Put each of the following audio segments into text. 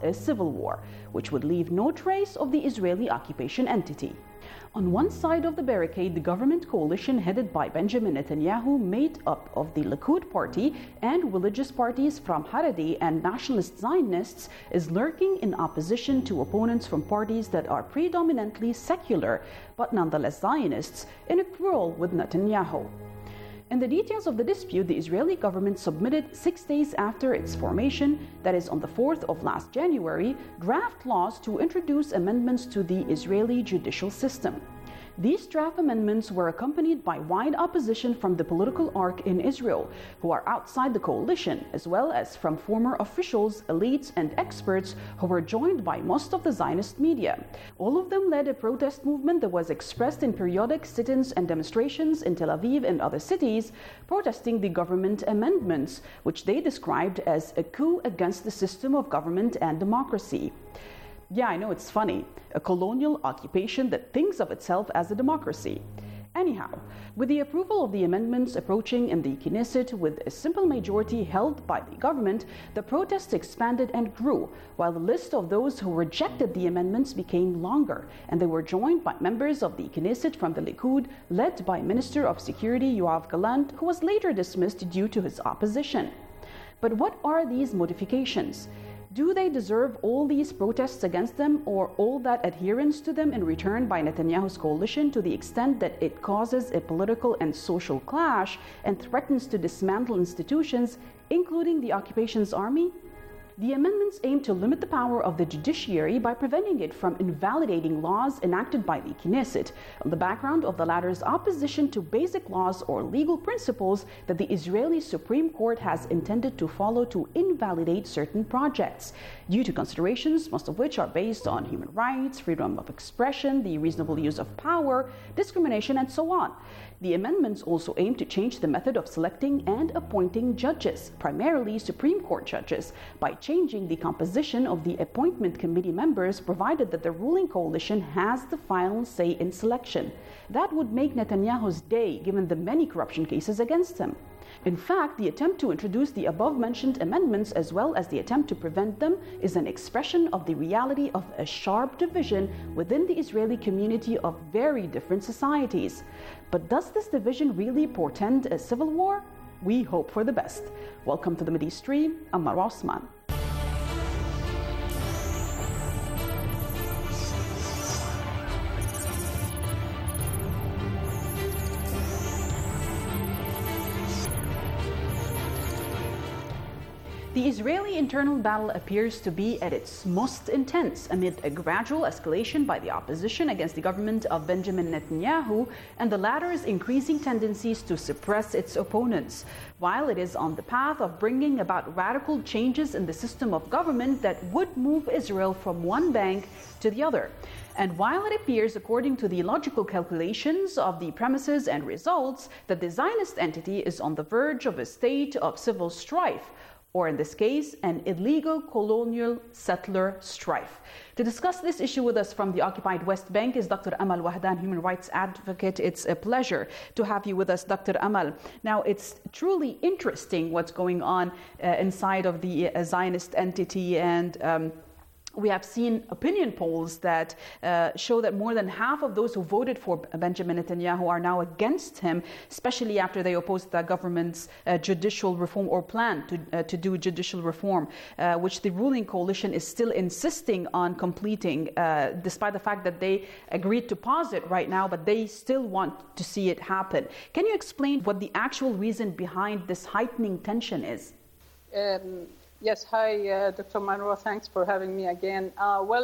a civil war, which would leave no trace of the Israeli occupation entity. On one side of the barricade, the government coalition headed by Benjamin Netanyahu, made up of the Likud party and religious parties from Haredi and nationalist Zionists, is lurking in opposition to opponents from parties that are predominantly secular but nonetheless Zionists, in a quarrel with Netanyahu. In the details of the dispute, the Israeli government submitted 6 days after its formation, that is on the 4th of last January, draft laws to introduce amendments to the Israeli judicial system. These draft amendments were accompanied by wide opposition from the political arc in Israel, who are outside the coalition, as well as from former officials, elites, and experts who were joined by most of the Zionist media. All of them led a protest movement that was expressed in periodic sit-ins and demonstrations in Tel Aviv and other cities, protesting the government amendments, which they described as a coup against the system of government and democracy. Yeah, I know it's funny. A colonial occupation that thinks of itself as a democracy. Anyhow, with the approval of the amendments approaching in the Knesset with a simple majority held by the government, the protests expanded and grew, while the list of those who rejected the amendments became longer, and they were joined by members of the Knesset from the Likud, led by Minister of Security Yoav Gallant, who was later dismissed due to his opposition. But what are these modifications? Do they deserve all these protests against them, or all that adherence to them in return by Netanyahu's coalition, to the extent that it causes a political and social clash and threatens to dismantle institutions, including the occupation's army? The amendments aim to limit the power of the judiciary by preventing it from invalidating laws enacted by the Knesset, on the background of the latter's opposition to basic laws or legal principles that the Israeli Supreme Court has intended to follow to invalidate certain projects, due to considerations, most of which are based on human rights, freedom of expression, the reasonable use of power, discrimination, and so on. The amendments also aim to change the method of selecting and appointing judges, primarily Supreme Court judges, by changing the composition of the appointment committee members, provided that the ruling coalition has the final say in selection. That would make Netanyahu's day, given the many corruption cases against him. In fact, the attempt to introduce the above-mentioned amendments, as well as the attempt to prevent them, is an expression of the reality of a sharp division within the Israeli community of very different societies. But does this division really portend a civil war? We hope for the best. Welcome to the Mideast Stream. I'm Marwa Osman. The Israeli internal battle appears to be at its most intense amid a gradual escalation by the opposition against the government of Benjamin Netanyahu and the latter's increasing tendencies to suppress its opponents, while it is on the path of bringing about radical changes in the system of government that would move Israel from one bank to the other. And while it appears, according to the logical calculations of the premises and results, that the Zionist entity is on the verge of a state of civil strife, or in this case, an illegal colonial settler strife. To discuss this issue with us from the occupied West Bank is Dr. Amal Wahdan, human rights advocate. It's a pleasure to have you with us, Dr. Amal. Now, it's truly interesting what's going on inside of the Zionist entity, and we have seen opinion polls that show that more than half of those who voted for Benjamin Netanyahu are now against him, especially after they opposed the government's judicial reform, or plan to do judicial reform, which the ruling coalition is still insisting on completing, despite the fact that they agreed to pause it right now, but they still want to see it happen. Can you explain what the actual reason behind this heightening tension is? Yes, hi, Dr. Marwa. Thanks for having me again.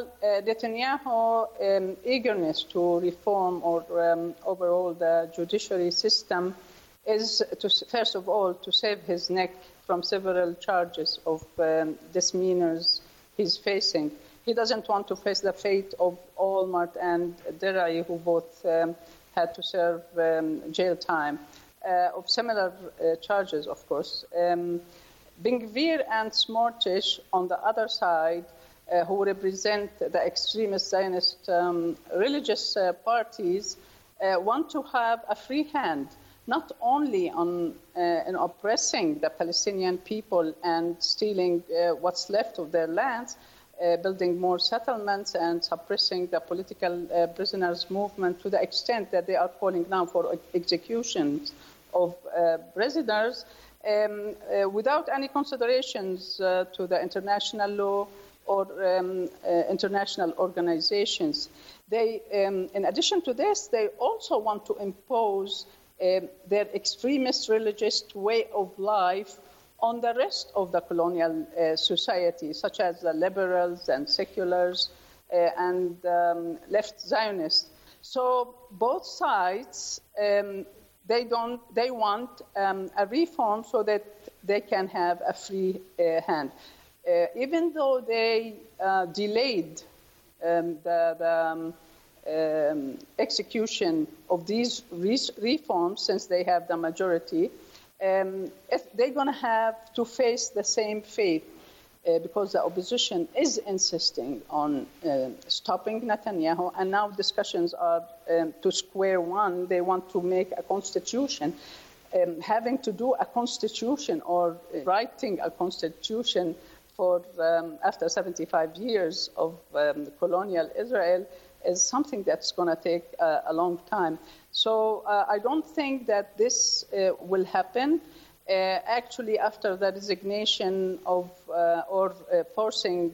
Netanyahu's eagerness to reform or overall the judiciary system is, first of all, to save his neck from several charges of misdemeanors he's facing. He doesn't want to face the fate of Olmert and Derai, who both had to serve jail time, of similar charges, of course. Ben-Gvir and Smotrich, on the other side, who represent the extremist Zionist religious parties, want to have a free hand, not only in oppressing the Palestinian people and stealing what's left of their lands, building more settlements and suppressing the political prisoners movement to the extent that they are calling now for executions of prisoners without any considerations to the international law or international organizations. They, in addition to this, they also want to impose their extremist religious way of life on the rest of the colonial society, such as the liberals and seculars and left Zionists. So both sides, they want a reform so that they can have a free hand. Even though they delayed the execution of these reforms since they have the majority, if they're going to have to face the same fate because the opposition is insisting on stopping Netanyahu, and now discussions are to square one. They want to make a constitution. Having to do a constitution or writing a constitution for after 75 years of colonial Israel is something that's going to take a long time. So I don't think that this will happen. Actually, after the resignation of or forcing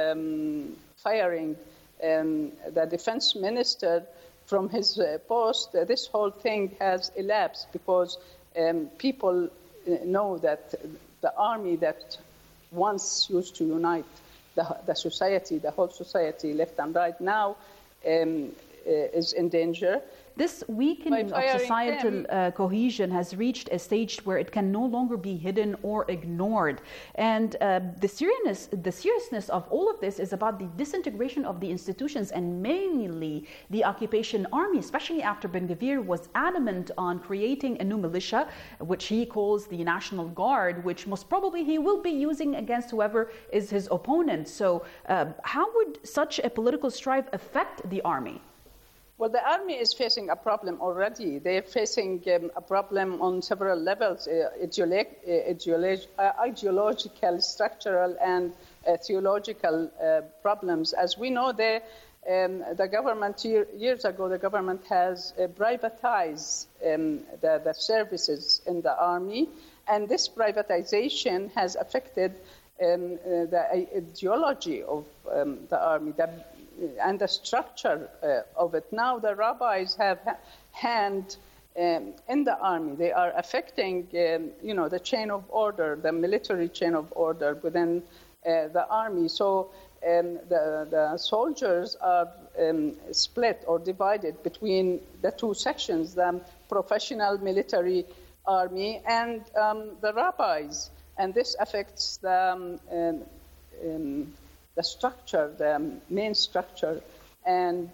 firing the defense minister from his post, this whole thing has elapsed because people know that the army that once used to unite the society, the whole society, left and right, now is in danger. This weakening of societal cohesion has reached a stage where it can no longer be hidden or ignored. And the seriousness of all of this is about the disintegration of the institutions and mainly the occupation army, especially after Ben-Gvir was adamant on creating a new militia, which he calls the National Guard, which most probably he will be using against whoever is his opponent. So how would such a political strife affect the army? Well, the army is facing a problem already. They're facing a problem on several levels, ideological, structural, and theological problems. As we know, the government, years ago, the government has privatized the services in the army, and this privatization has affected the ideology of the army, and the structure of it. Now the rabbis have hand in the army. They are affecting, the chain of order, the military chain of order within the army. So the soldiers are split or divided between the two sections, the professional military army and the rabbis. And this affects the structure, the main structure, and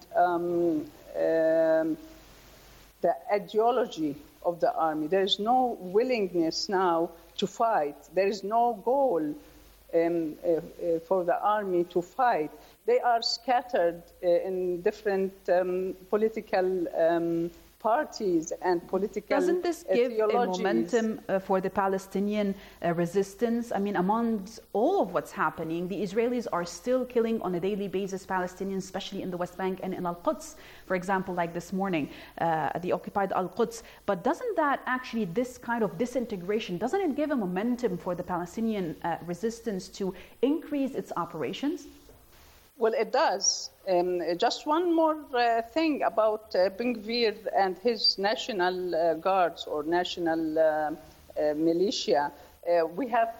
the ideology of the army. There is no willingness now to fight. There is no goal for the army to fight. They are scattered in different political parties and political Doesn't this give a theologies. momentum for the Palestinian resistance? I mean, amongst all of what's happening, the Israelis are still killing on a daily basis Palestinians, especially in the West Bank and in Al-Quds, for example, like this morning, the occupied Al-Quds. But doesn't that actually, this kind of disintegration, doesn't it give a momentum for the Palestinian resistance to increase its operations? Well, it does. Just one more thing about Ben-Gvir and his national guards or national militia. We have,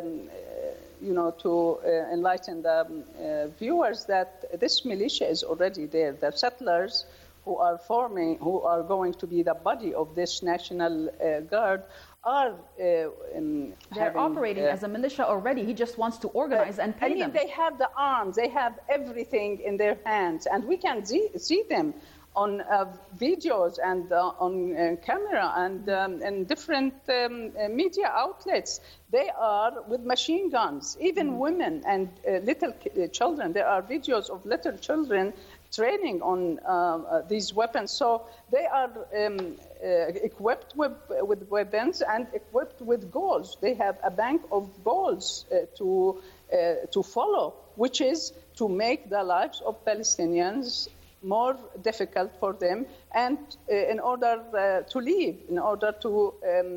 to enlighten the viewers that this militia is already there. The settlers who are going to be the body of this national guard are they're operating as a militia already. He just wants to organize and pay them. They have the arms, they have everything in their hands, and we can see them on videos and on camera and in different media outlets. They are with machine guns, even women and little children. There are videos of little children training on these weapons. So they are equipped with weapons and equipped with goals. They have a bank of goals to follow, which is to make the lives of Palestinians more difficult for them, and in order to leave, in order to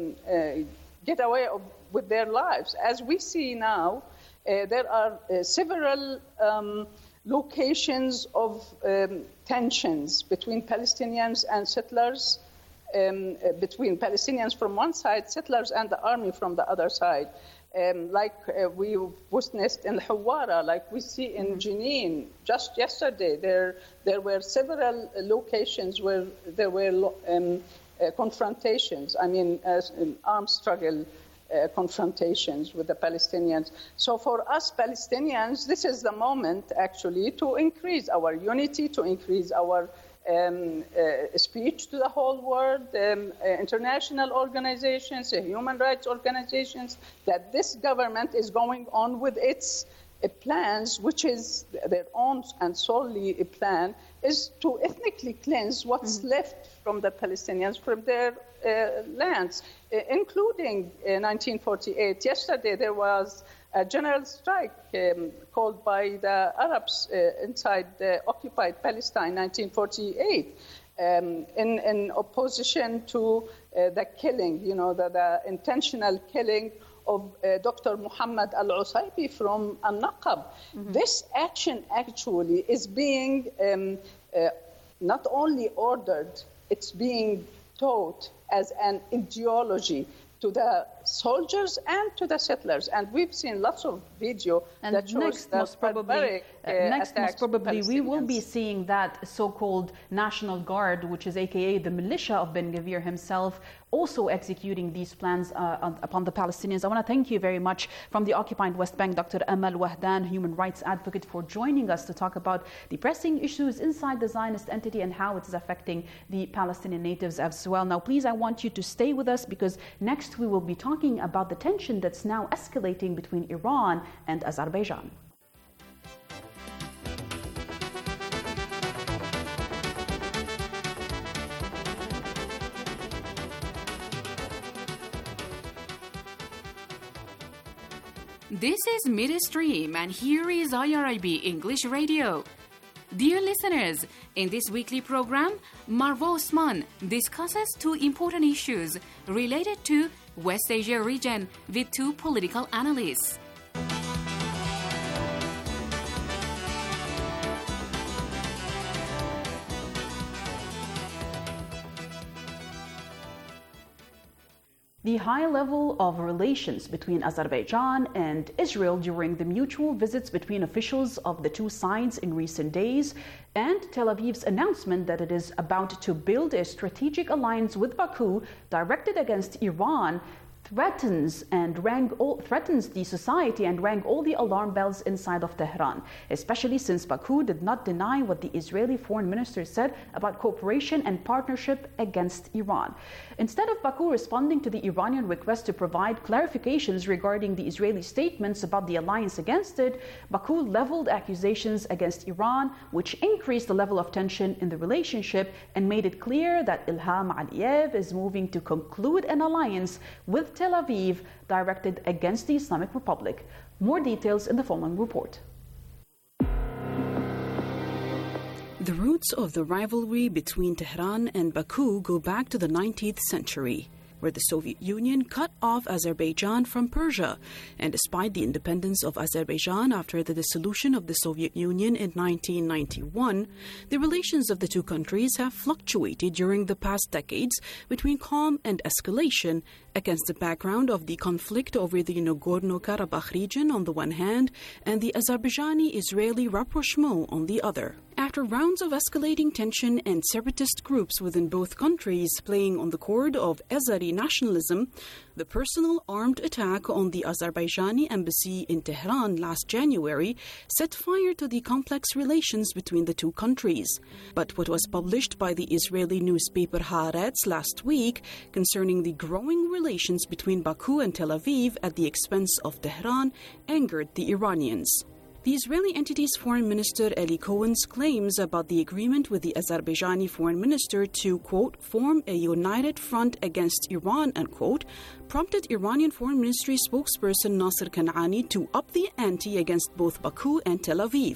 get away with their lives. As we see now, there are several locations of tensions between Palestinians and settlers, between Palestinians from one side, settlers and the army from the other side. Like we witnessed in Hawara, like we see in Jenin. Just yesterday, there were several locations where there were confrontations, armed struggle confrontations with the Palestinians. So for us Palestinians, this is the moment actually to increase our unity, to increase our speech to the whole world, international organizations, human rights organizations, that this government is going on with its plans, which is their own and solely a plan, is to ethnically cleanse what's left from the Palestinians, from their lands, including 1948. Yesterday there was a general strike called by the Arabs inside occupied Palestine, 1948, in opposition to the killing, the intentional killing of Dr. Muhammad al-Usaybi from Al-Naqab. This action actually is being not only ordered, it's being taught as an ideology to the soldiers and to the settlers. And we've seen lots of video that shows most probably we will be seeing that so-called National Guard, which is aka the militia of Ben Gvir himself, also executing these plans upon the Palestinians. I want to thank you very much from the occupied West Bank, Dr. Amal Wahdan, human rights advocate, for joining us to talk about the pressing issues inside the Zionist entity and how it is affecting the Palestinian natives as well. Now, please, I want you to stay with us, because next we will be talking about the tension that's now escalating between Iran and Azerbaijan. This is Midstream, and here is IRIB English Radio. Dear listeners, in this weekly program, Marwa Osman discusses two important issues related to West Asia region with two political analysts. The high level of relations between Azerbaijan and Israel during the mutual visits between officials of the two sides in recent days, and Tel Aviv's announcement that it is about to build a strategic alliance with Baku directed against Iran, threatens the society and rang all the alarm bells inside of Tehran, especially since Baku did not deny what the Israeli foreign minister said about cooperation and partnership against Iran. Instead of Baku responding to the Iranian request to provide clarifications regarding the Israeli statements about the alliance against it, Baku leveled accusations against Iran, which increased the level of tension in the relationship and made it clear that Ilham Aliyev is moving to conclude an alliance with Tel Aviv directed against the Islamic Republic. More details in the following report. The roots of the rivalry between Tehran and Baku go back to the 19th century, where the Soviet Union cut off Azerbaijan from Persia. And despite the independence of Azerbaijan after the dissolution of the Soviet Union in 1991, the relations of the two countries have fluctuated during the past decades between calm and escalation, against the background of the conflict over the Nagorno-Karabakh region on the one hand and the Azerbaijani-Israeli rapprochement on the other. After rounds of escalating tension and separatist groups within both countries playing on the chord of Azeri nationalism, the personal armed attack on the Azerbaijani embassy in Tehran last January set fire to the complex relations between the two countries. But what was published by the Israeli newspaper Haaretz last week concerning the growing relations between Baku and Tel Aviv at the expense of Tehran angered the Iranians. The Israeli entity's foreign minister Eli Cohen's claims about the agreement with the Azerbaijani foreign minister to, quote, form a united front against Iran, unquote, prompted Iranian foreign ministry spokesperson Nasser Kanani to up the ante against both Baku and Tel Aviv.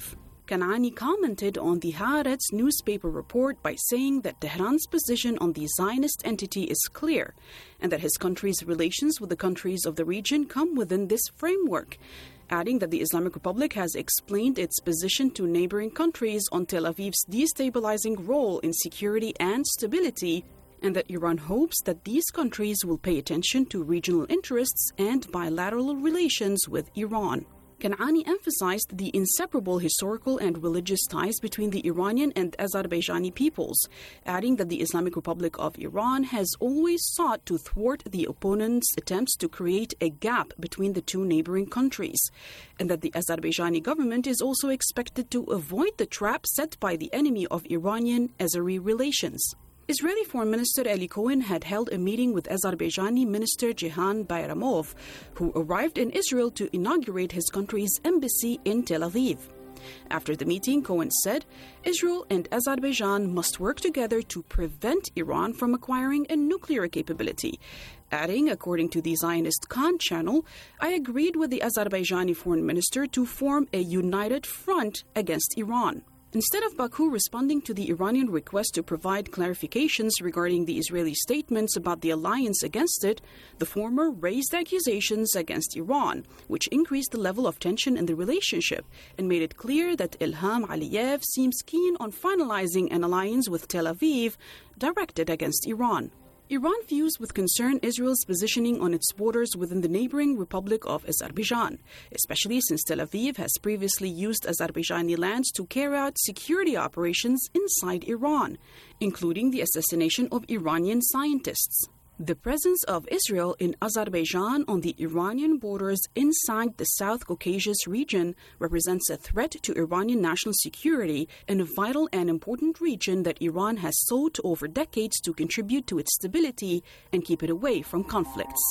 Kanani commented on the Haaretz newspaper report by saying that Tehran's position on the Zionist entity is clear and that his country's relations with the countries of the region come within this framework, adding that the Islamic Republic has explained its position to neighboring countries on Tel Aviv's destabilizing role in security and stability, and that Iran hopes that these countries will pay attention to regional interests and bilateral relations with Iran. Kanani emphasized the inseparable historical and religious ties between the Iranian and Azerbaijani peoples, adding that the Islamic Republic of Iran has always sought to thwart the opponent's attempts to create a gap between the two neighboring countries, and that the Azerbaijani government is also expected to avoid the trap set by the enemy of Iranian-Azeri relations. Israeli Foreign Minister Eli Cohen had held a meeting with Azerbaijani Minister Jihan Bayramov, who arrived in Israel to inaugurate his country's embassy in Tel Aviv. After the meeting, Cohen said, Israel and Azerbaijan must work together to prevent Iran from acquiring a nuclear capability. Adding, according to the Zionist Khan channel, I agreed with the Azerbaijani foreign minister to form a united front against Iran. Instead of Baku responding to the Iranian request to provide clarifications regarding the Israeli statements about the alliance against it, the former raised accusations against Iran, which increased the level of tension in the relationship and made it clear that Ilham Aliyev seems keen on finalizing an alliance with Tel Aviv directed against Iran. Iran views with concern Israel's positioning on its borders within the neighboring Republic of Azerbaijan, especially since Tel Aviv has previously used Azerbaijani lands to carry out security operations inside Iran, including the assassination of Iranian scientists. The presence of Israel in Azerbaijan on the Iranian borders inside the South Caucasus region represents a threat to Iranian national security in a vital and important region that Iran has sought over decades to contribute to its stability and keep it away from conflicts.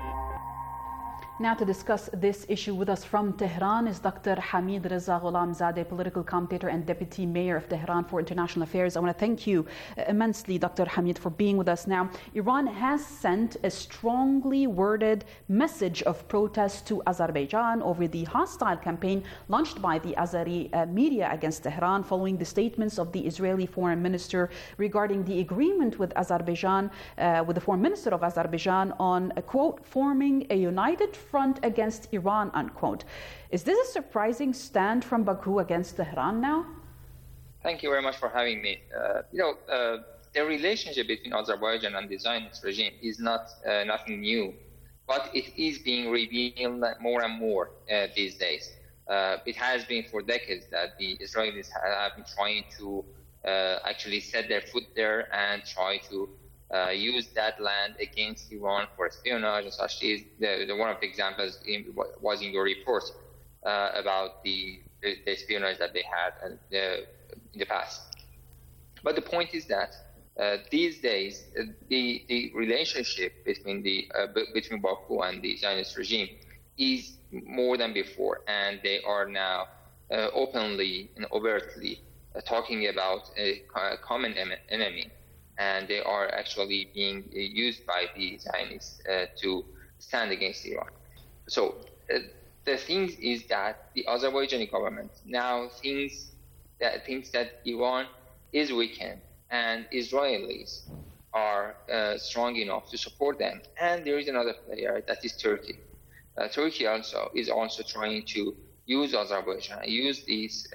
Now to discuss this issue with us from Tehran is Dr. Hamid Reza Ghulamzadeh, political commentator and Deputy Mayor of Tehran for International Affairs. I want to thank you immensely, Dr. Hamid, for being with us. Now, Iran has sent a strongly worded message of protest to Azerbaijan over the hostile campaign launched by the Azeri media against Tehran following the statements of the Israeli foreign minister regarding the agreement with Azerbaijan, with the foreign minister of Azerbaijan on, quote, forming a united front against Iran, unquote. Is this a surprising stand from Baku against Tehran now? Thank you very much for having me. The relationship between Azerbaijan and the Zionist regime is not nothing new, but it is being revealed more and more these days. It has been for decades that the Israelis have been trying to actually set their foot there and try to use that land against Iran for espionage, and such. One of the examples was in your report about the espionage that they had in the past. But the point is that these days the relationship between Baku and the Zionist regime is more than before, and they are now openly and overtly talking about a common enemy. And they are actually being used by the Zionists to stand against Iran. So the thing is that the Azerbaijani government now thinks that Iran is weakened and Israelis are strong enough to support them. And there is another player, that is Turkey. Turkey is also trying to use Azerbaijan, use this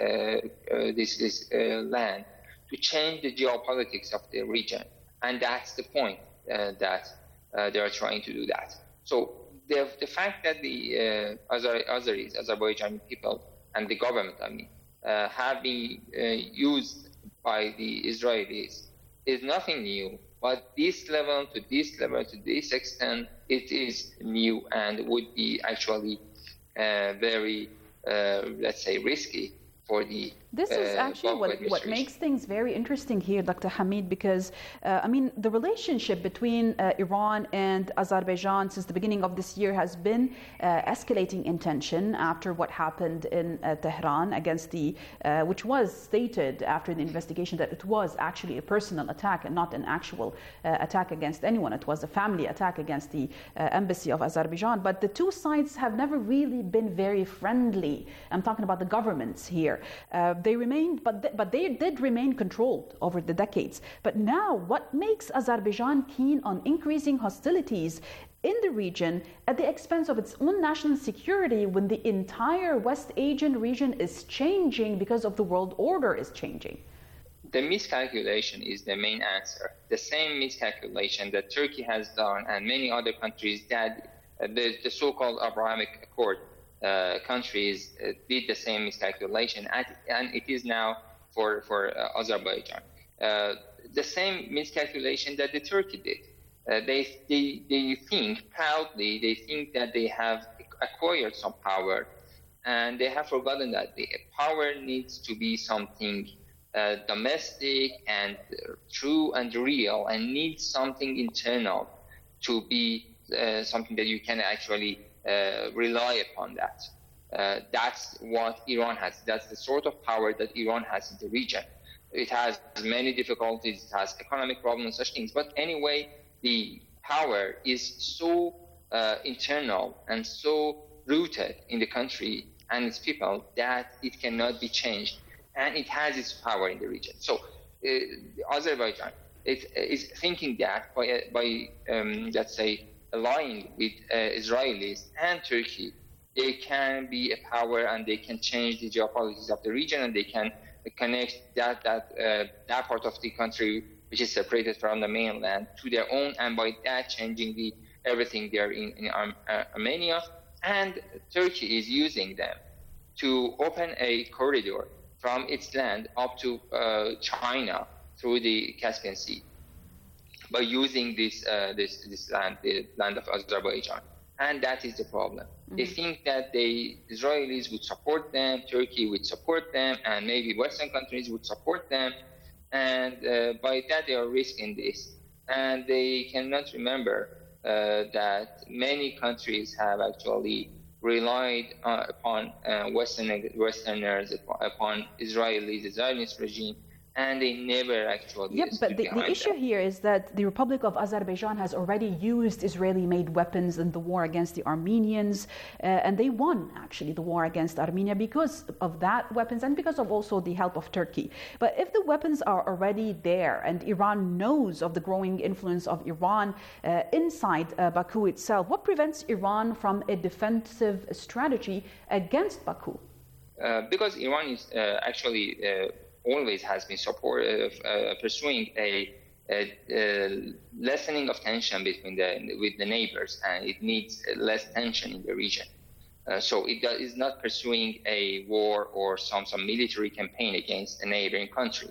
land to change the geopolitics of the region. And that's the point that they are trying to do that. So the fact that the Azerbaijani people and the government, have been used by the Israelis is nothing new. But this level, to this extent, it is new and would be actually very, let's say, risky for the This is actually what makes things very interesting here, Dr. Hamid, because, the relationship between Iran and Azerbaijan since the beginning of this year has been escalating in tension after what happened in Tehran against which was stated after the investigation that it was actually a personal attack and not an actual attack against anyone. It was a family attack against the embassy of Azerbaijan. But the two sides have never really been very friendly. I'm talking about the governments here. there. They remained, but they did remain controlled over the decades. But now, what makes Azerbaijan keen on increasing hostilities in the region at the expense of its own national security when the entire West Asian region is changing because of the world order is changing? The miscalculation is the main answer. The same miscalculation that Turkey has done and many other countries that the so-called Abrahamic Accord countries did the same miscalculation, and it is now for Azerbaijan. The same miscalculation that the Turkey did. They think proudly, they think that they have acquired some power, and they have forgotten that the power needs to be something domestic and true and real, and needs something internal to be something that you can actually rely upon that. That's what Iran has. That's the sort of power that Iran has in the region. It has many difficulties, it has economic problems, such things. But anyway, the power is so internal and so rooted in the country and its people that it cannot be changed. And it has its power in the region. So Azerbaijan is thinking that by let's say, allying with Israelis and Turkey, they can be a power and they can change the geopolitics of the region, and they can connect that part of the country which is separated from the mainland to their own, and by that changing everything there in Armenia. And Turkey is using them to open a corridor from its land up to China through the Caspian Sea by using this land, the land of Azerbaijan. And that is the problem. Mm-hmm. They think that the Israelis would support them, Turkey would support them, and maybe Western countries would support them. And by that, they are risking this. And they cannot remember that many countries have actually relied upon Westerners, upon Israelis, the Zionist regime, and they never actually. Yep, but the issue here is that the Republic of Azerbaijan has already used Israeli-made weapons in the war against the Armenians, and they won actually the war against Armenia because of that weapons and because of also the help of Turkey. But if the weapons are already there and Iran knows of the growing influence of Iran inside Baku itself, what prevents Iran from a defensive strategy against Baku? Because Iran is actually always has been pursuing a lessening of tension with the neighbors, and it needs less tension in the region. So it is not pursuing a war or some military campaign against a neighboring country.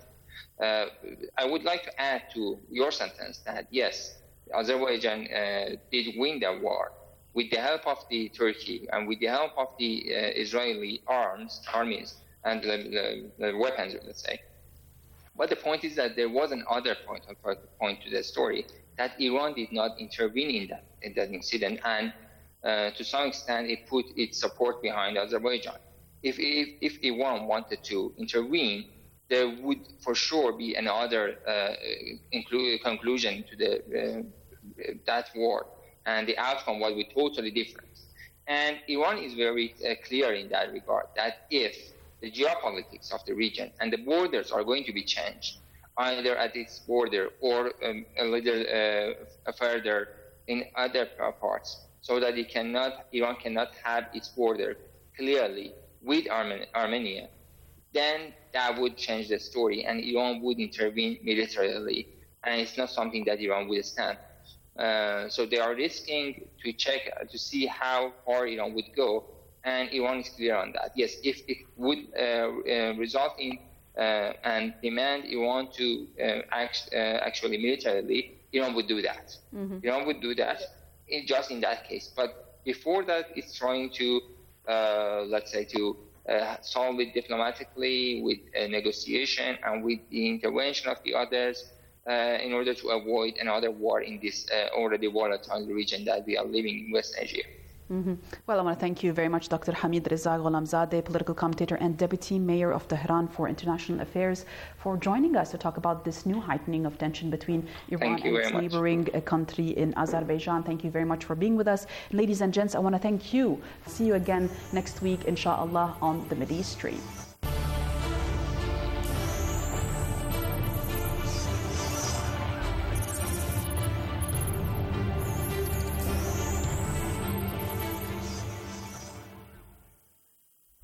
I would like to add to your sentence that yes, Azerbaijan did win the war with the help of the Turkey and with the help of the Israeli armies and the weapons, let's say. But the point is that there was another point to the story, that Iran did not intervene in that incident, and to some extent it put its support behind Azerbaijan. If Iran wanted to intervene, there would for sure be another conclusion to that war, and the outcome would be totally different. And Iran is very clear in that regard, that if the geopolitics of the region and the borders are going to be changed, either at its border or a little further in other parts, so that Iran cannot have its border clearly with Armenia, then that would change the story, and Iran would intervene militarily, and it's not something that Iran would stand. So they are risking to check to see how far Iran would go. And Iran is clear on that. Yes, if it would result in and demand Iran to act actually militarily, Iran would do that. Mm-hmm. Iran would do that just in that case. But before that, it's trying to, let's say, to solve it diplomatically with negotiation and with the intervention of the others in order to avoid another war in this already volatile region that we are living in West Asia. Mm-hmm. Well, I want to thank you very much, Dr. Hamid Reza Gholamzadeh, political commentator and Deputy Mayor of Tehran for International Affairs, for joining us to talk about this new heightening of tension between Iran and its neighboring country in Azerbaijan. Thank you very much for being with us. Ladies and gents, I want to thank you. See you again next week, inshallah, on the Mideast Stream.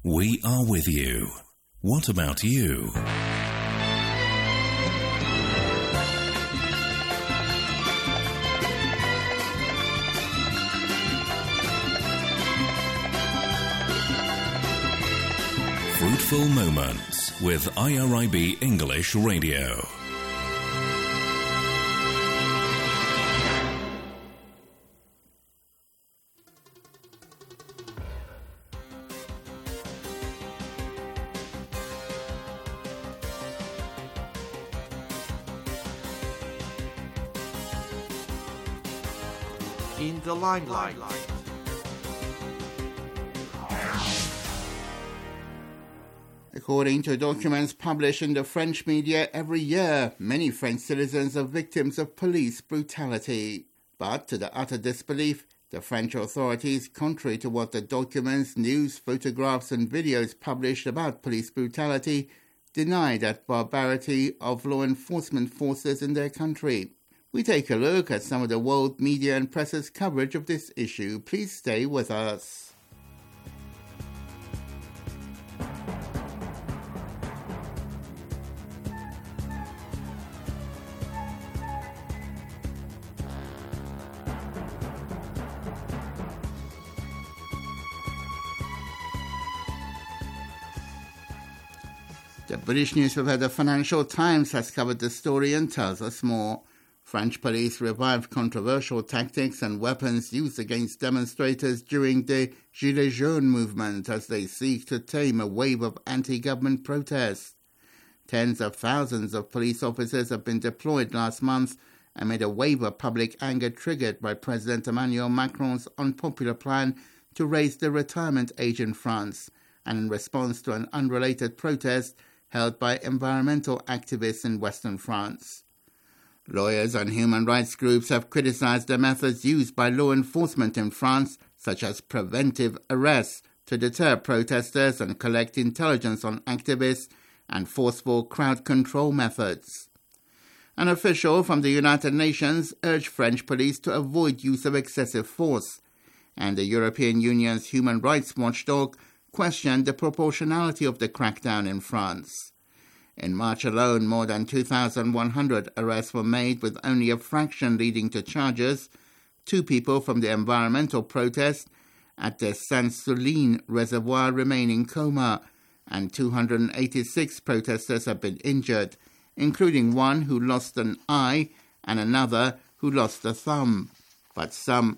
We are with you. What about you? Fruitful Moments with IRIB English Radio. In the limelight. According to documents published in the French media every year, many French citizens are victims of police brutality. But to the utter disbelief, the French authorities, contrary to what the documents, news, photographs and videos published about police brutality, deny that barbarity of law enforcement forces in their country. We take a look at some of the world media and press's coverage of this issue. Please stay with us. The British newspaper The Financial Times has covered the story and tells us more. French police revived controversial tactics and weapons used against demonstrators during the Gilets jaunes movement as they seek to tame a wave of anti-government protests. Tens of thousands of police officers have been deployed last month amid a wave of public anger triggered by President Emmanuel Macron's unpopular plan to raise the retirement age in France, and in response to an unrelated protest held by environmental activists in Western France. Lawyers and human rights groups have criticized the methods used by law enforcement in France, such as preventive arrests, to deter protesters and collect intelligence on activists, and forceful crowd control methods. An official from the United Nations urged French police to avoid use of excessive force, and the European Union's human rights watchdog questioned the proportionality of the crackdown in France. In March alone, more than 2,100 arrests were made, with only a fraction leading to charges. 2 people from the environmental protest at the Sainte-Soline reservoir remain in coma, and 286 protesters have been injured, including one who lost an eye and another who lost a thumb. But some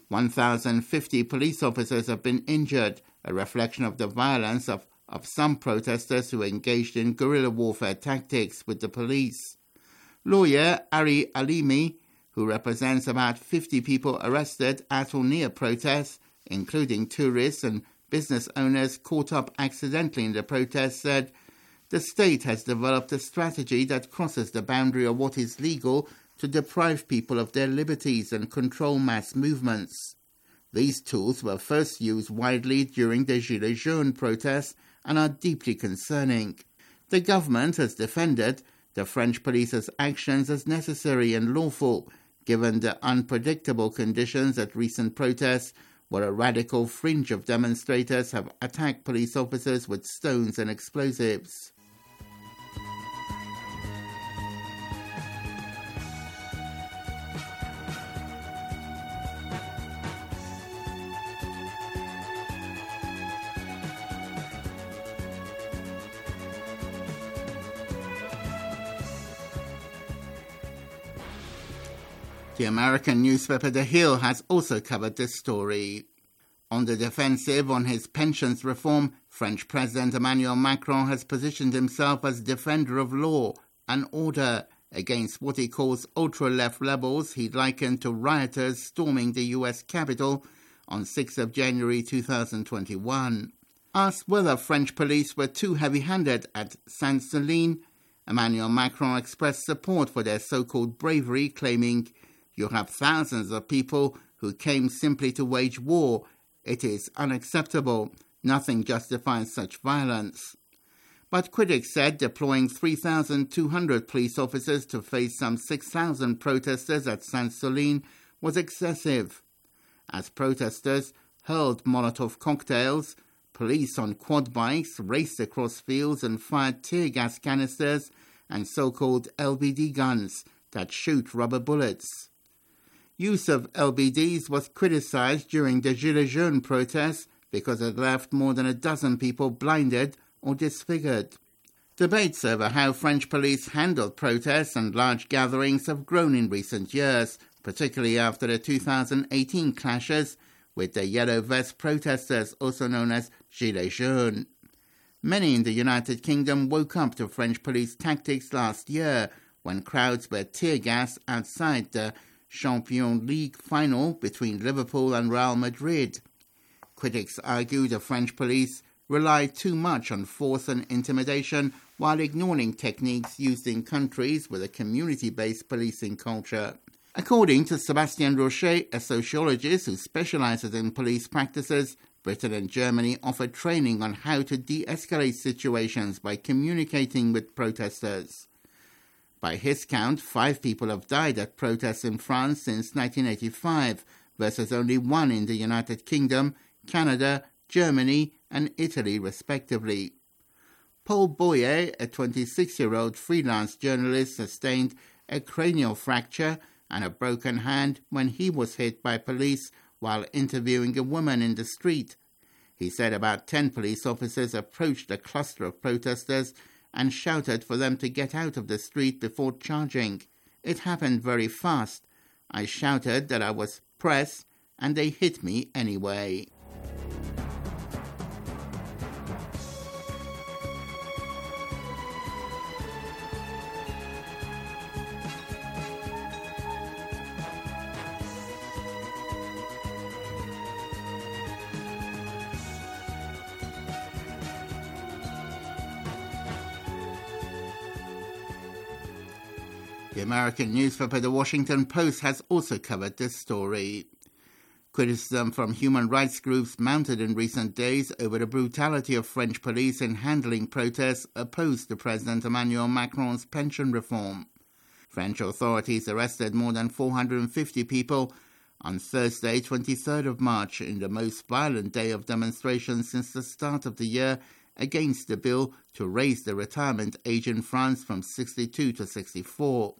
1,050 police officers have been injured, a reflection of the violence of some protesters who engaged in guerrilla warfare tactics with the police. Lawyer Ari Alimi, who represents about 50 people arrested at or near protests, including tourists and business owners caught up accidentally in the protests, said, "The state has developed a strategy that crosses the boundary of what is legal to deprive people of their liberties and control mass movements. These tools were first used widely during the Gilets jaunes protests and are deeply concerning." The government has defended the French police's actions as necessary and lawful, given the unpredictable conditions at recent protests, where a radical fringe of demonstrators have attacked police officers with stones and explosives. The American newspaper The Hill has also covered this story. On the defensive on his pensions reform, French President Emmanuel Macron has positioned himself as defender of law and order against what he calls ultra-left rebels he likened to rioters storming the US Capitol on 6th of January 2021. Asked whether French police were too heavy-handed at Sainte-Soline, Emmanuel Macron expressed support for their so-called bravery, claiming, "You have thousands of people who came simply to wage war. It is unacceptable. Nothing justifies such violence." But critics said deploying 3,200 police officers to face some 6,000 protesters at Sainte-Soline was excessive. As protesters hurled Molotov cocktails, police on quad bikes raced across fields and fired tear gas canisters and so-called LBD guns that shoot rubber bullets. Use of LBDs was criticized during the Gilets jaunes protests because it left more than a dozen people blinded or disfigured. Debates over how French police handled protests and large gatherings have grown in recent years, particularly after the 2018 clashes with the Yellow Vest protesters, also known as Gilets jaunes. Many in the United Kingdom woke up to French police tactics last year when crowds were tear-gassed outside the Champions League final between Liverpool and Real Madrid. Critics argue the French police rely too much on force and intimidation while ignoring techniques used in countries with a community-based policing culture. According to Sébastien Rocher, a sociologist who specializes in police practices, Britain and Germany offer training on how to de-escalate situations by communicating with protesters. By his count, 5 people have died at protests in France since 1985, versus only 1 in the United Kingdom, Canada, Germany, and Italy, respectively. Paul Boyer, a 26-year-old freelance journalist, sustained a cranial fracture and a broken hand when he was hit by police while interviewing a woman in the street. He said about 10 police officers approached a cluster of protesters and shouted for them to get out of the street before charging. It happened very fast. I shouted that I was press, and they hit me anyway. The American newspaper The Washington Post has also covered this story. Criticism from human rights groups mounted in recent days over the brutality of French police in handling protests opposed to President Emmanuel Macron's pension reform. French authorities arrested more than 450 people on Thursday, 23rd of March, in the most violent day of demonstrations since the start of the year against the bill to raise the retirement age in France from 62 to 64.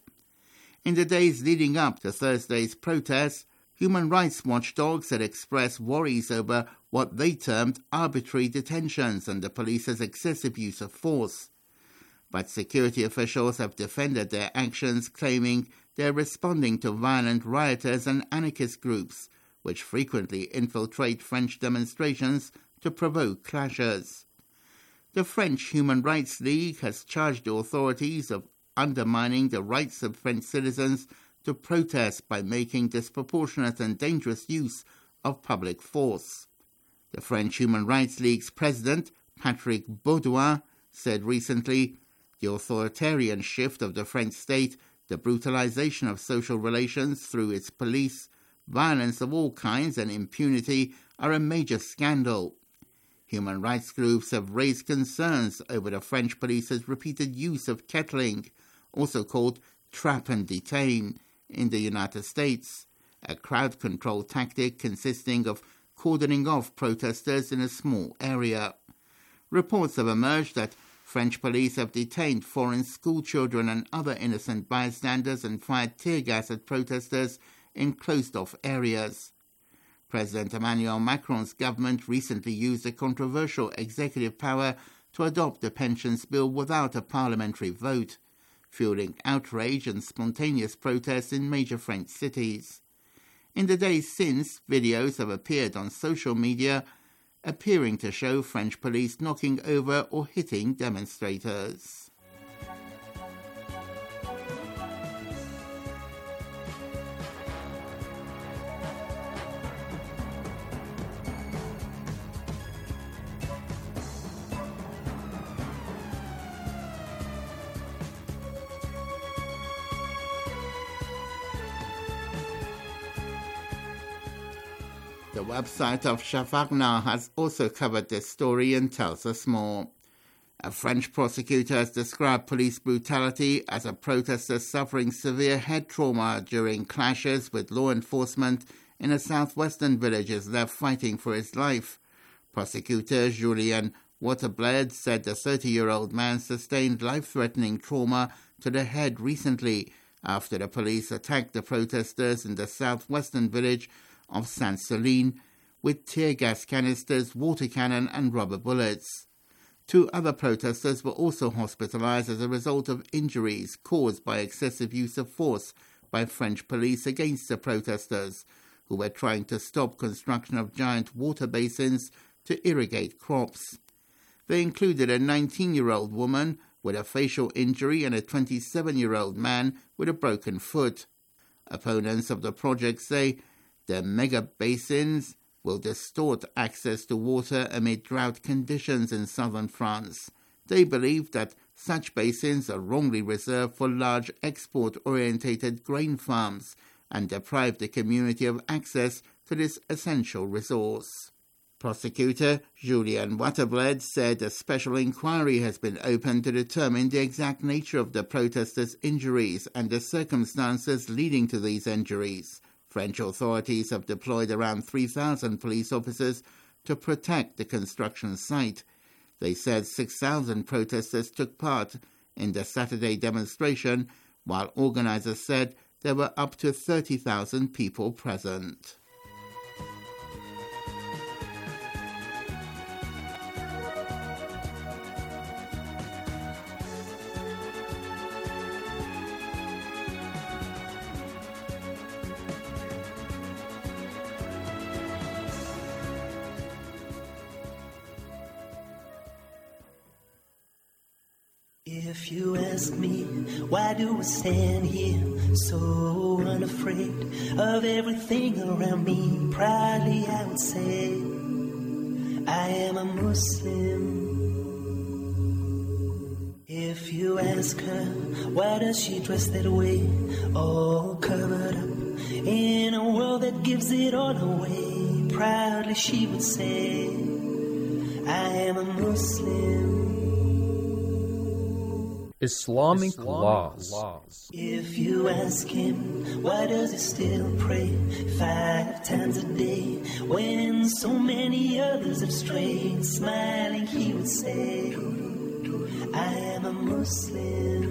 In the days leading up to Thursday's protests, human rights watchdogs had expressed worries over what they termed arbitrary detentions and the police's excessive use of force. But security officials have defended their actions, claiming they're responding to violent rioters and anarchist groups, which frequently infiltrate French demonstrations to provoke clashes. The French Human Rights League has charged the authorities of undermining the rights of French citizens to protest by making disproportionate and dangerous use of public force. The French Human Rights League's president, Patrick Baudouin, said recently, the authoritarian shift of the French state, the brutalization of social relations through its police, violence of all kinds and impunity are a major scandal. Human rights groups have raised concerns over the French police's repeated use of kettling, also called trap and detain, in the United States, a crowd control tactic consisting of cordoning off protesters in a small area. Reports have emerged that French police have detained foreign schoolchildren and other innocent bystanders and fired tear gas at protesters in closed-off areas. President Emmanuel Macron's government recently used a controversial executive power to adopt the pensions bill without a parliamentary vote, fueling outrage and spontaneous protests in major French cities. In the days since, videos have appeared on social media appearing to show French police knocking over or hitting demonstrators. The website of Chavarna has also covered this story and tells us more. A French prosecutor has described police brutality as a protester suffering severe head trauma during clashes with law enforcement in a southwestern village is left fighting for his life. Prosecutor Julian Waterblad said the 30-year-old man sustained life-threatening trauma to the head recently after the police attacked the protesters in the southwestern village of Saint-Soline with tear gas canisters, water cannon and rubber bullets. 2 other protesters were also hospitalized as a result of injuries caused by excessive use of force by French police against the protesters, who were trying to stop construction of giant water basins to irrigate crops. They included a 19-year-old woman with a facial injury and a 27-year-old man with a broken foot. Opponents of the project say the mega basins will distort access to water amid drought conditions in southern France. They believe that such basins are wrongly reserved for large export-orientated grain farms and deprive the community of access to this essential resource. Prosecutor Julian Waterblad said a special inquiry has been opened to determine the exact nature of the protesters' injuries and the circumstances leading to these injuries. French authorities have deployed around 3,000 police officers to protect the construction site. They said 6,000 protesters took part in the Saturday demonstration, while organizers said there were up to 30,000 people present. If you ask me, why do I stand here so unafraid of everything around me? Proudly I would say, I am a Muslim. If you ask her, why does she dress that way, all covered up in a world that gives it all away? Proudly she would say, I am a Muslim. Islamic laws. If you ask him, why does he still pray 5 times a day when so many others have strayed? Smiling he would say, I am a Muslim.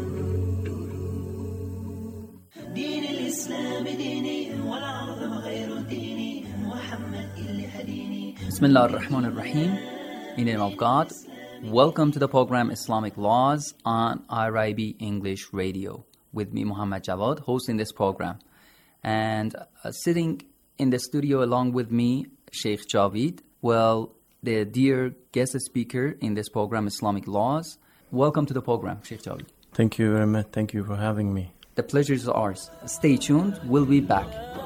دين الإسلام ديني والعظم غير ديني محمد اللي هديني. Bismillah ar-Rahman ar-Rahim. In the name of God. Welcome to the program Islamic Laws on IRIB English Radio with me, Muhammad Jawad, hosting this program. And sitting in the studio along with me, Sheikh Javid, the dear guest speaker in this program, Islamic Laws. Welcome to the program, Sheikh Javid. Thank you very much. Thank you for having me. The pleasure is ours. Stay tuned. We'll be back.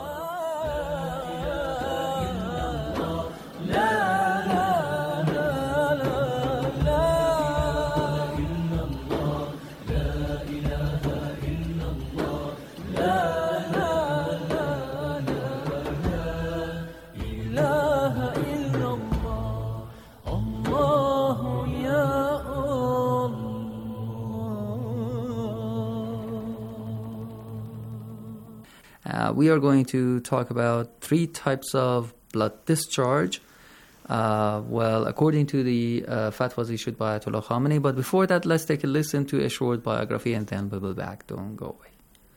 We are going to talk about 3 types of blood discharge, according to the fatwas issued by Ayatollah Khamenei. But before that, let's take a listen to a short biography and then we'll be back. Don't go away.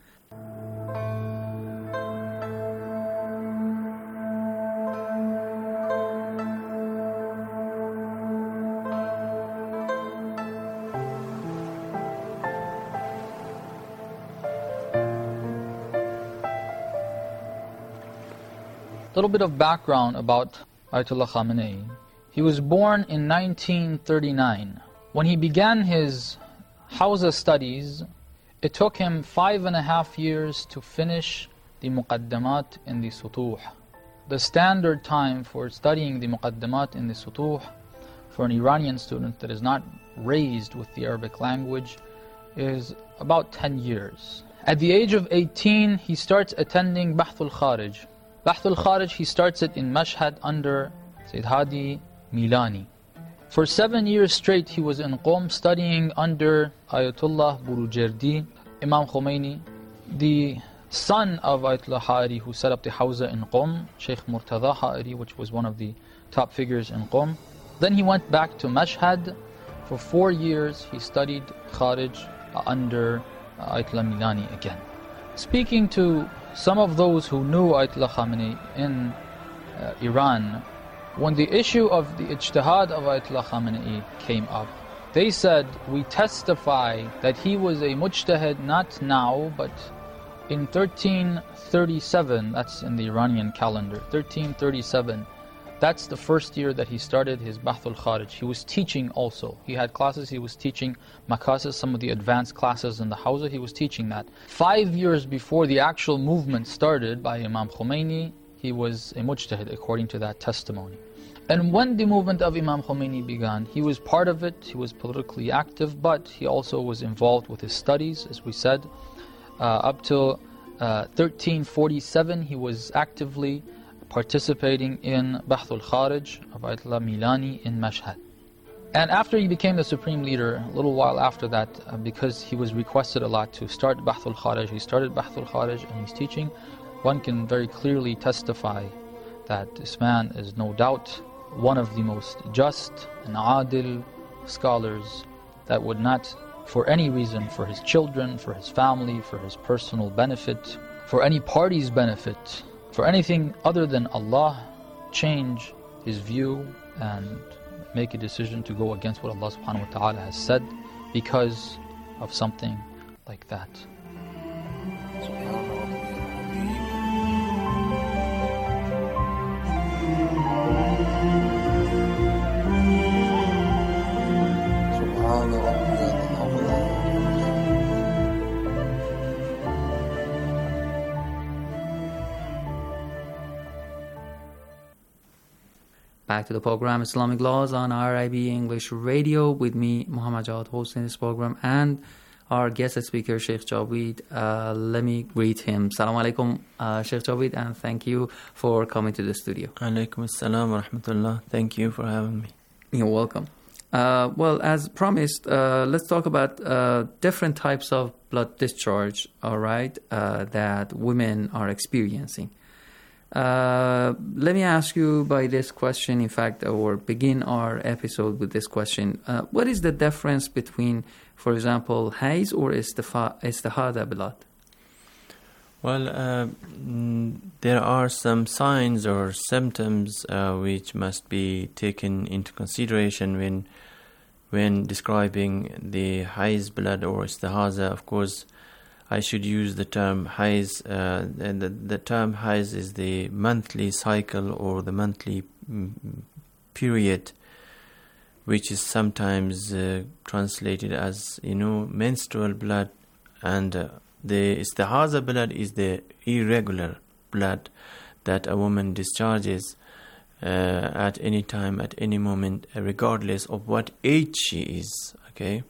A little bit of background about Ayatollah Khamenei. He was born in 1939. When he began his Hawza studies, it took him 5.5 years to finish the Muqaddamat in the Sutuh. The standard time for studying the Muqaddamat in the Sutuh for an Iranian student that is not raised with the Arabic language is about 10 years. At the age of 18, he starts attending Bahthul Kharij. Bahthul Kharij, he starts it in Mashhad under Sayyid Hadi Milani. For 7 years straight, he was in Qom studying under Ayatollah Burujerdi, Imam Khomeini, the son of Ayatollah Ha'iri, who set up the Hawza in Qom, Sheikh Murtada Ha'iri, which was one of the top figures in Qom. Then he went back to Mashhad. For 4 years he studied Kharij under Ayatollah Milani again. Speaking to some of those who knew Ayatollah Khamenei in Iran, when the issue of the ijtihad of Ayatollah Khamenei came up, they said, we testify that he was a mujtahid not now, but in 1337, that's in the Iranian calendar, 1337, that's the first year that he started his Bahthul Kharij. He was teaching also. He had classes, he was teaching Makasis, some of the advanced classes in the Hawza, he was teaching that. 5 years before the actual movement started by Imam Khomeini, he was a mujtahid according to that testimony. And when the movement of Imam Khomeini began, he was part of it, he was politically active, but he also was involved with his studies, as we said. Up till 1347, he was actively participating in Bahthul Kharij of Ayatollah Milani in Mashhad. And after he became the supreme leader, a little while after that, because he was requested a lot to start Bahthul Kharij, he started Bahthul Kharij and he's teaching. One can very clearly testify that this man is no doubt one of the most just and adil scholars that would not, for any reason, for his children, for his family, for his personal benefit, for any party's benefit, for anything other than Allah, change his view and make a decision to go against what Allah subhanahu wa ta'ala has said because of something like that. Back to the program Islamic Laws on RIB English Radio with me, Muhammad Jawad, hosting this program, and our guest speaker, Sheikh Jaweed. Let me greet him. Assalamu alaikum, Sheikh Jaweed, and thank you for coming to the studio. Alaikum assalam wa rahmatullah. Thank you for having me. You're welcome. Well, as promised, let's talk about different types of blood discharge, all right, that women are experiencing. Let me ask you by this question, in fact, or begin our episode with this question. What is the difference between, for example, Hayz or Istihada blood? Well, there are some signs or symptoms which must be taken into consideration when describing the Hayz blood or Istihada. Of course, I should use the term Hayz, and the term Hayz is the monthly cycle or the monthly period, which is sometimes translated as, menstrual blood, and the Istihada blood is the irregular blood that a woman discharges at any time, at any moment, regardless of what age she is, okay?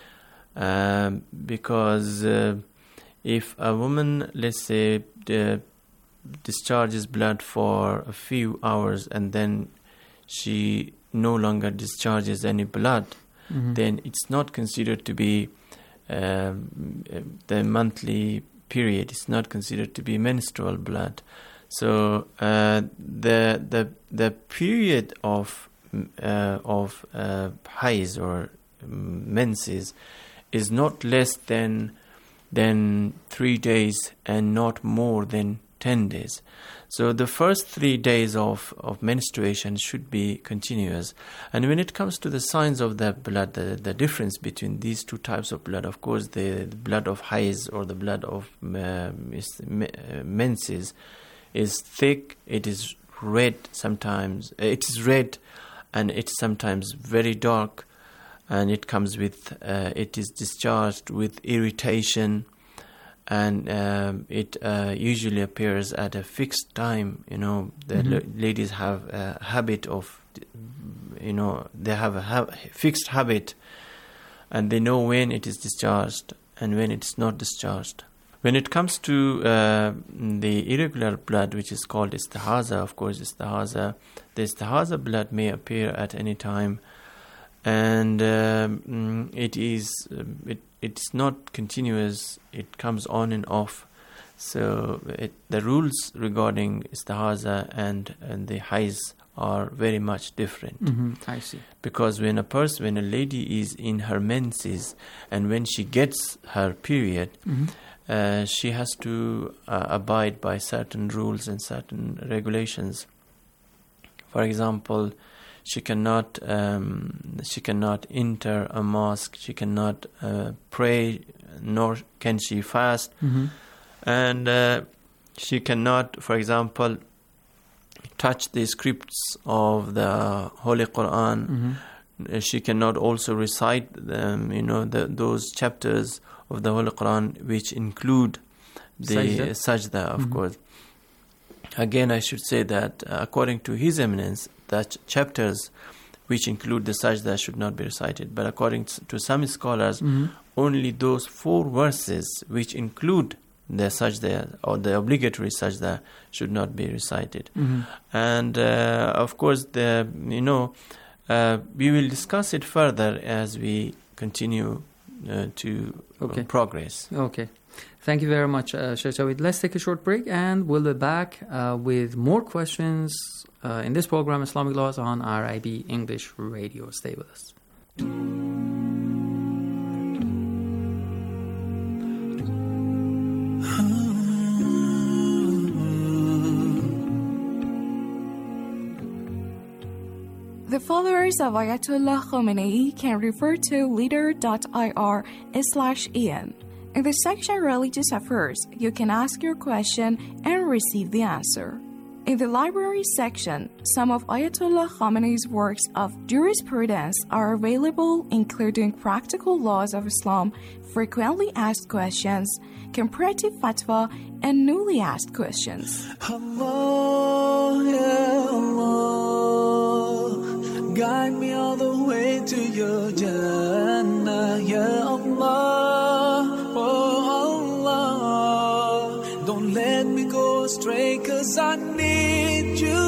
Because if a woman, let's say, discharges blood for a few hours and then she no longer discharges any blood, then it's not considered to be the monthly period. It's not considered to be menstrual blood. So the period of Hayz or menses is not less than 3 days and not more than 10 days. So the first 3 days of menstruation should be continuous. And when it comes to the signs of the blood, the difference between these two types of blood, of course, the blood of Hayz or the blood of menses is thick, it is red sometimes, it is red, and it's sometimes very dark, and it comes with, it is discharged with irritation, and it usually appears at a fixed time. Ladies have a habit of, they have a fixed habit, and they know when it is discharged and when it's not discharged. When it comes to the irregular blood, which is called Istihada, of course, the Istihada blood may appear at any time, and it's not continuous. It comes on and off. So the rules regarding Istihada and the Hayz are very much different. I see. Because when a lady is in her menses and when she gets her period, she has to abide by certain rules and certain regulations. For example, she cannot enter a mosque, she cannot pray, nor can she fast, and she cannot, for example, touch the scripts of the Holy Quran. She cannot also recite those chapters of the Holy Quran which include the sajda, of course. Again, I should say that according to His Eminence, that chapters which include the sajda should not be recited. But according to some scholars, only those 4 verses which include the sajda or the obligatory sajda should not be recited. And of course, we will discuss it further as we continue to progress. Okay. Thank you very much, Sheikh Javed. Let's take a short break and we'll be back with more questions in this program, Islamic Laws, on RIB English Radio. Stay with us. The followers of Ayatollah Khomeini can refer to leader.ir/en. In the section Religious Affairs, you can ask your question and receive the answer. In the library section, some of Ayatollah Khomeini's works of jurisprudence are available, including Practical Laws of Islam, Frequently Asked Questions, Comparative Fatwa, and Newly Asked Questions. Allah, ya Allah, guide me all the way to your Jannah, ya Allah. Oh Allah, don't let me go astray, 'cause I need you.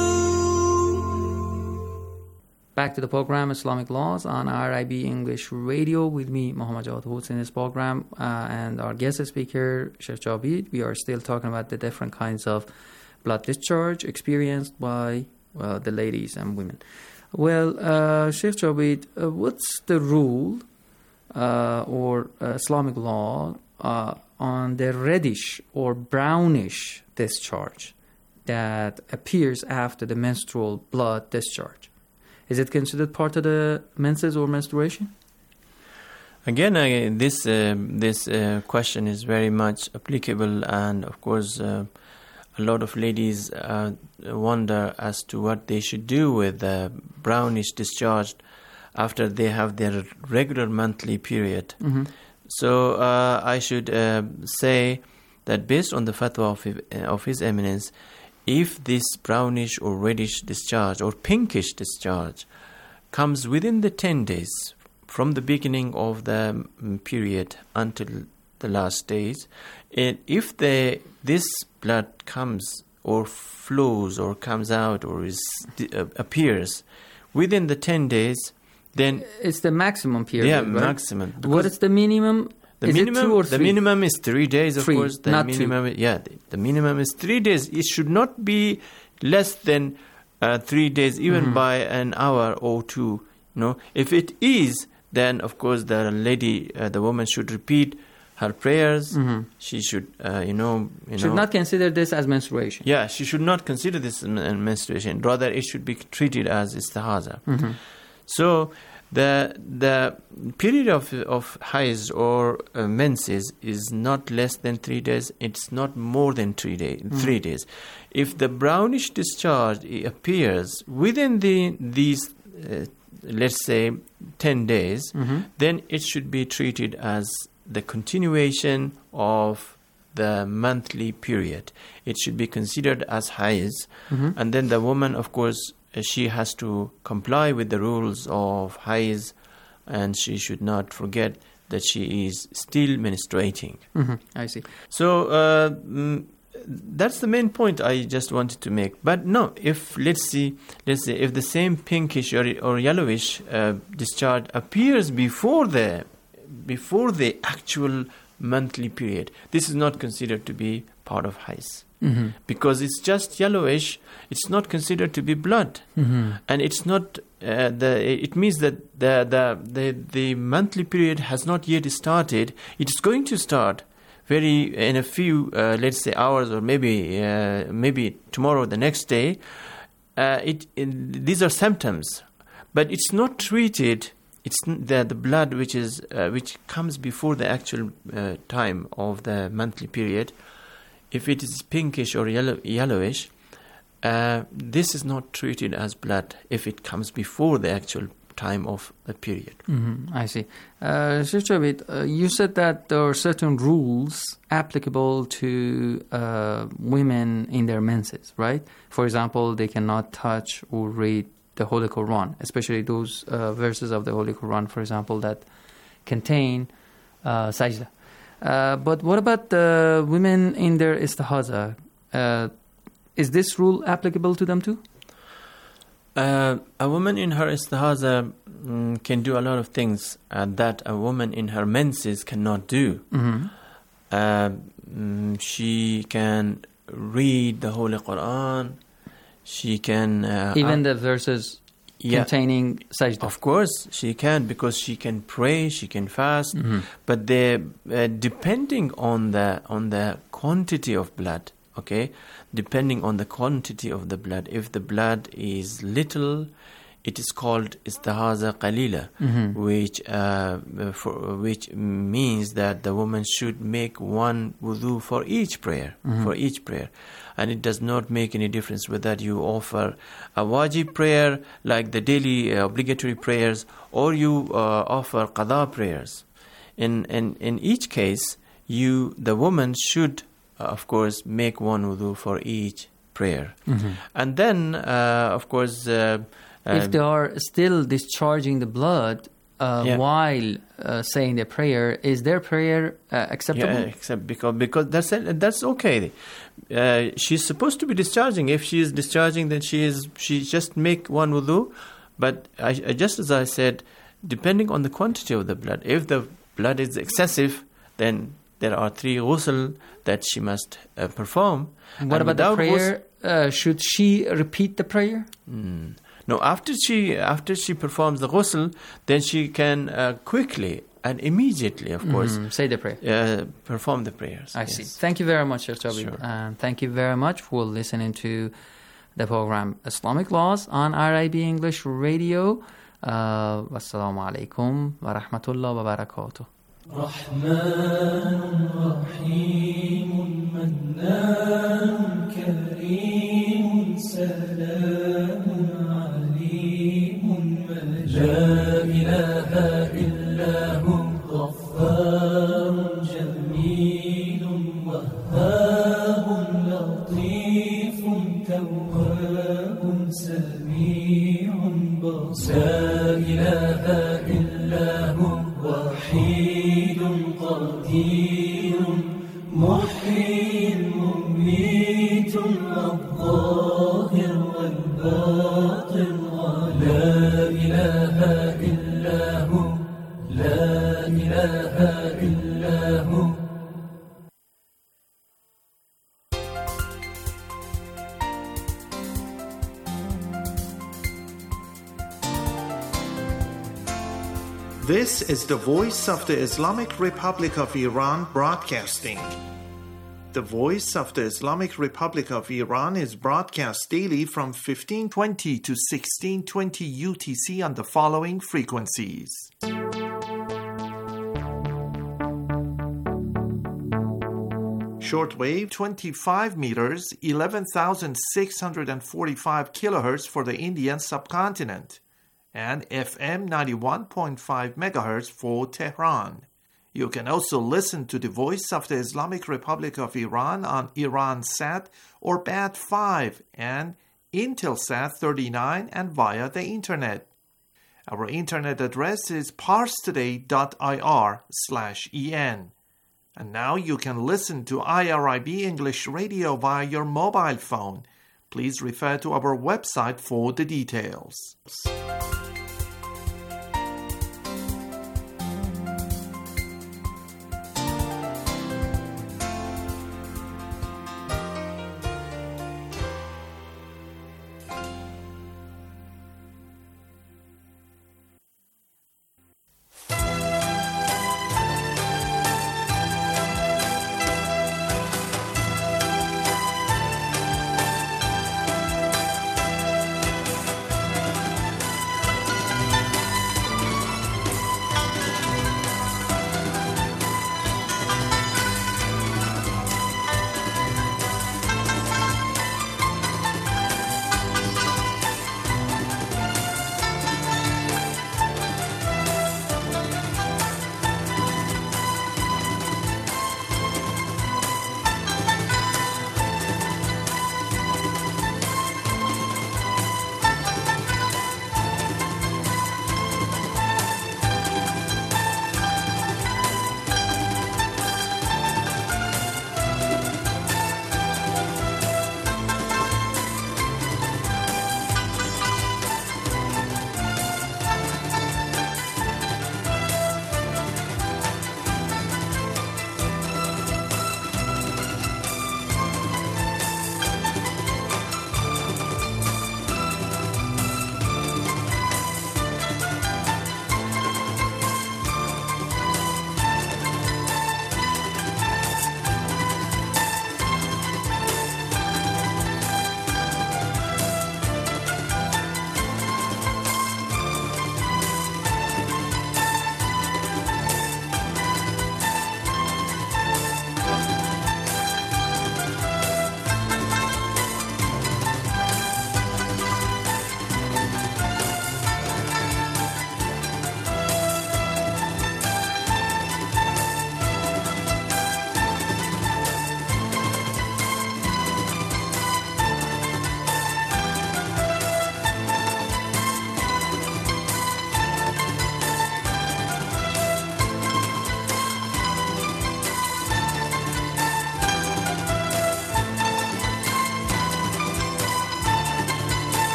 Back to the program Islamic Laws on RIB English Radio with me, Muhammad Jawad Hoots, in this program, and our guest speaker, Sheikh Javed. We are still talking about the different kinds of blood discharge experienced by the ladies and women. Well, Sheikh Javed, what's the rule or Islamic law on the reddish or brownish discharge that appears after the menstrual blood discharge? Is it considered part of the menses or menstruation? Again, this question is very much applicable, and of course, a lot of ladies wonder as to what they should do with the brownish discharge after they have their regular monthly period. So I should say that based on the fatwa of His Eminence, if this brownish or reddish discharge or pinkish discharge comes within the 10 days from the beginning of the period until the last days, and if this blood comes or flows or comes out or appears within the 10 days, then it's the maximum period. Yeah, right? maximum. What is the minimum? Is it 2 or 3? The minimum is 3 days, of course. Not minimum, 2. The minimum is 3 days. It should not be less than 3 days, even by an hour or 2. If it is, then of course the lady, the woman, should repeat her prayers. She should, should not consider this as menstruation. Yeah, she should not consider this menstruation. Rather, it should be treated as istihaza. So the period of haiz or menses is not less than 3 days. It's not more than 3 days. If the brownish discharge appears within these, let's say, 10 days, then it should be treated as the continuation of the monthly period. It should be considered as haiz, and then the woman, of course, she has to comply with the rules of haiz, and she should not forget that she is still menstruating. I see. So that's the main point I just wanted to make. But no, if let's say if the same pinkish or yellowish discharge appears before the actual monthly period, this is not considered to be part of haiz. because it's just yellowish. It's not considered to be blood, and it's not. It means that the monthly period has not yet started. It is going to start in a few, let's say, hours, or maybe tomorrow, the next day. These are symptoms, but it's not treated. It's the blood which comes before the actual time of the monthly period. If it is pinkish or yellowish, this is not treated as blood if it comes before the actual time of the period. I see. Sheikh Javed, you said that there are certain rules applicable to women in their menses, right? For example, they cannot touch or read the Holy Quran, especially those verses of the Holy Quran, for example, that contain sajda. But what about the women in their istihaza? Is this rule applicable to them too? A woman in her istihaza can do a lot of things that a woman in her menses cannot do. She can read the Holy Quran. She can... even the verses containing sajda? Of course, she can, because she can pray, she can fast. But depending on the quantity of blood, okay? Depending on the quantity of the blood. If the blood is little, it is called istihaza qalila, which means that the woman should make one wudu for each prayer, And it does not make any difference whether you offer a wajib prayer, like the daily obligatory prayers, or you offer qada prayers. In each case, the woman should, of course, make one wudu for each prayer. And then, of course... if they are still discharging the blood while saying the prayer, is their prayer acceptable? Yeah, except because that's okay. She's supposed to be discharging. If she is discharging, then she just make one wudu. But just as I said, depending on the quantity of the blood, if the blood is excessive, then there are 3 ghusl that she must perform. What about the prayer? Should she repeat the prayer? No, after she performs the ghusl, then she can quickly and immediately, of course, say the prayer. Perform the prayers. I see. Thank you very much, Sheikh Javed. Sure. And thank you very much for listening to the program Islamic Laws on IRIB English Radio. Wassalamu alaikum wa rahmatullahi wa barakatuh. رحمن رحيم منان كريم سلام عليم لا إله إلا هو غفار جميل وهاب لطيف تواب سميع بصير لا إله إلا هو وحيد قدير محيي مميت الظاهر والباطن لا إله إلا هو لا إله إلا هو. This is the Voice of the Islamic Republic of Iran broadcasting. The Voice of the Islamic Republic of Iran is broadcast daily from 1520 to 1620 UTC on the following frequencies. Shortwave 25 meters, 11,645 kilohertz for the Indian subcontinent, and FM 91.5 megahertz for Tehran. You can also listen to the Voice of the Islamic Republic of Iran on Iransat or BAT5 and Intelsat 39 and via the Internet. Our Internet address is parstoday.ir/en. And now you can listen to IRIB English Radio via your mobile phone. Please refer to our website for the details.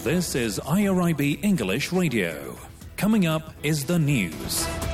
This is IRIB English Radio. Coming up is the news.